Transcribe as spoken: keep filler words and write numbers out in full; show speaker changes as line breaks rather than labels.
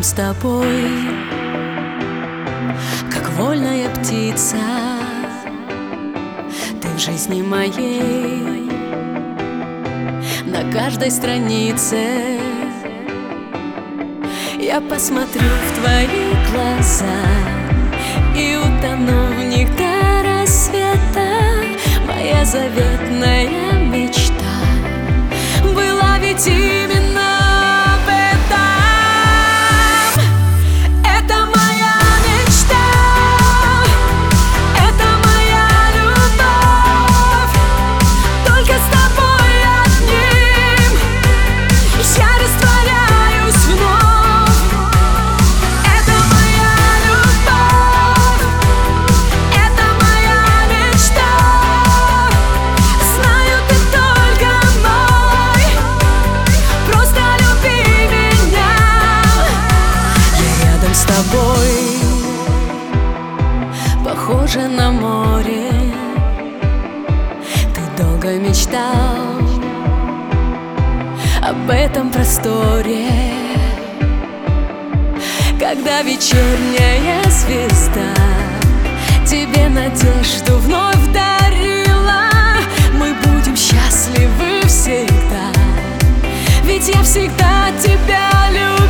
с тобой, как вольная птица. Ты в жизни моей, на каждой странице. Я посмотрю в твои глаза и утону в них до рассвета. Моя заветная мечта была ведь именно в этом. Это моя мечта, это моя любовь. Только с тобой одним я растворяюсь вновь. Это моя любовь, это моя мечта. Знаю, ты только мой, просто люби меня. Я рядом с тобой, похоже на море. Ты долго мечтал об этом просторе, когда вечерняя звезда тебе надежду вновь дарила. Мы будем счастливы всегда, ведь я всегда тебя любила.